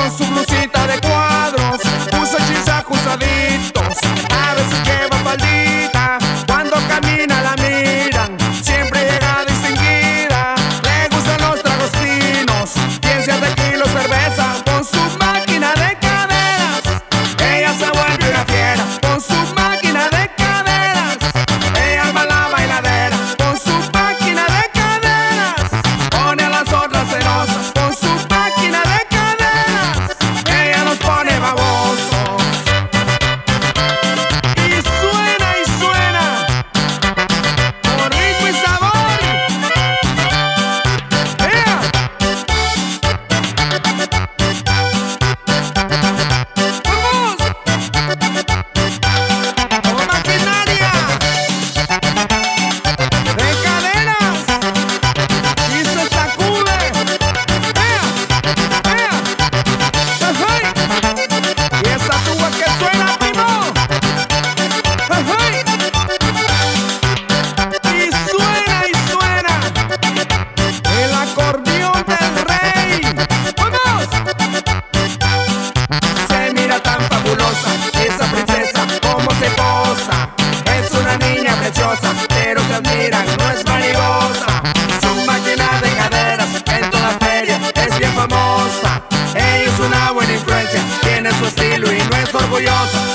con su blusita de cuadros, usa jeans ajustaditos, a veces lleva faldita. Cuando camina la miran, siempre llega distinguida. Le gustan los tragos finos, 15 tequila, cerveza, con su máquina de caderas. Ella se vuelve una fiera con su máquina de caderas. Ella arma la bailadera con su máquina de caderas. Pone a las otras celosas con su máquina de caderas. Ella nos pone babosos. Y suena con ritmo y sabor. ¡Ea! ¡Vamos! ¡Como maquinaria de cadenas! Y se sacude. ¡Ea! ¡Ea! ¡Ajay! Y esa tuba que suena, primo. ¡Ajay! Y suena el acordeón del rey. ¡Vamos! Se mira tan fabulosa esa princesa, como se posa. Es una niña preciosa, pero te admiran, no es mariposa. Su máquina de caderas en toda feria es bien famosa. Ella es una buena influencia, tiene su estilo y no es orgullosa.